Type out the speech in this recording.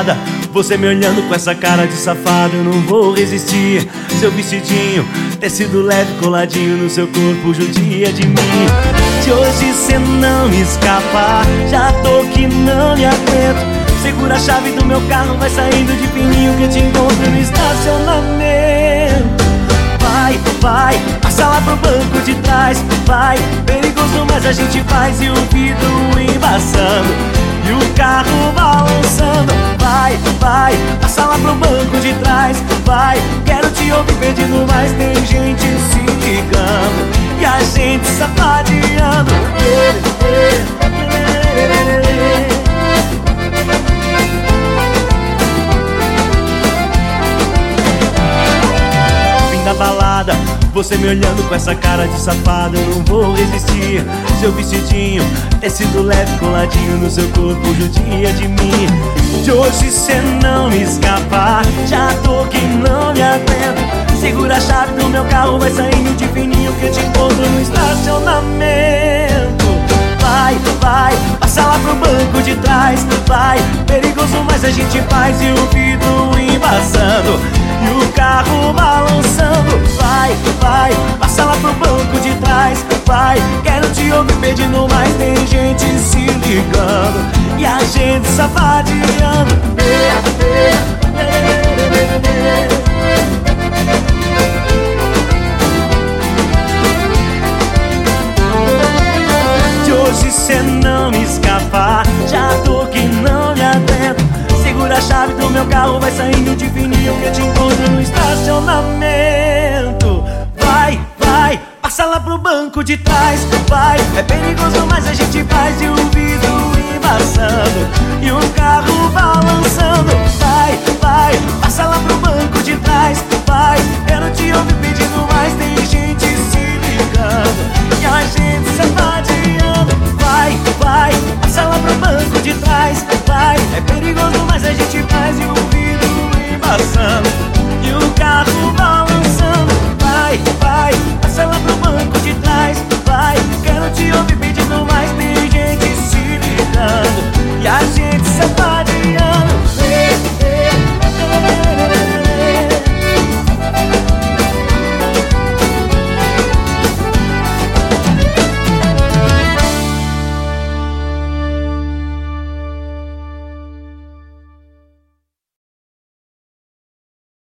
balada, você me olhando com essa cara de safado. Eu não vou resistir. Seu vestidinho, tecido leve coladinho no seu corpo, judia de mim. Se hoje cê não me escapar, já tô que não me aguento. Segura a chave do meu carro, vai saindo de fininho que eu te encontro no estacionamento. Vai, vai, passa lá pro banco de trás. Vai, perigoso, mas a gente faz. E o vidro embaçando e o carro balançando. Vai, vai, passa lá pro banco de trás. Vai, quero te ouvir pedindo mais. Tem gente se ligando e a gente sapadeando. Da balada, você me olhando com essa cara de safado. Eu não vou resistir. Seu vestidinho, tecido leve coladinho no seu corpo, judia de mim. De hoje cê não me escapar, já tô que não me aguento. Segura a chave do meu carro, vai saindo de fininho que eu te encontro no estacionamento. Vai, vai, passa lá pro banco de trás. Vai, perigoso, mas a gente faz. E o vidro embaçando e o carro balançando. Vai, vai, passa lá pro banco de trás. Vai, quero te ouvir pedindo mais. Tem gente se ligando e a gente sapadeando. De hoje cê não me escapar, já tô que não me aguento. Segura a chave do meu carro, vai saindo de fininho que eu te encontro no estacionamento. Vai, vai, passa lá pro banco de trás. Vai, é perigoso, mas a gente faz. E o vidro embaçando e o carro balançando. Vai, vai, passa lá pro banco de trás. Vai, quero te ouvir pedindo mais. Tem gente se ligando e a gente sapadeando. Vai, vai, passa lá pro banco de trás. Vai, é perigoso, mas a gente faz. E o vidro embaçando e o carro balançando. Vai, vai, passa lá pro banco de trás. Vai, quero te ouvir.